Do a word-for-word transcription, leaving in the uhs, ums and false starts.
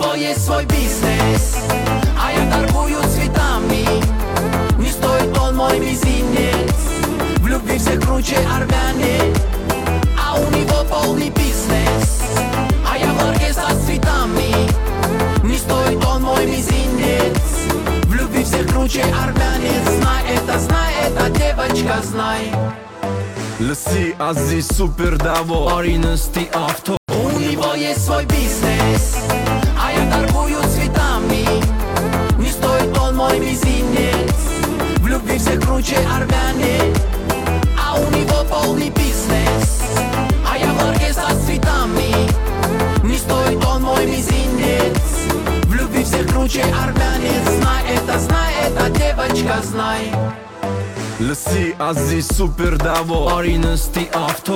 него есть свой бизнес, а я торгую цветами. Не стоит он мой мизинец, в любви все круче армяне. А у него полный бизнес, а я в ларьке со цветами. Не стоит он мой мизинец, в любви все круче армяне. Знай это, знай это, девочка, знай. Լսի ազի սուպեր դավո Արինստի ավто. У него есть свой бизнес, а я торгую цветами. Не стоит он мой мизинец, в любви все круче армяне. А у него полный бизнес, а я в ларьке со цветами. Не стоит он мой мизинец, в любви все круче армяне. Знай это, знай это, девочка, знай. Լսի ազի սուպեր դավո Արինստի ավто.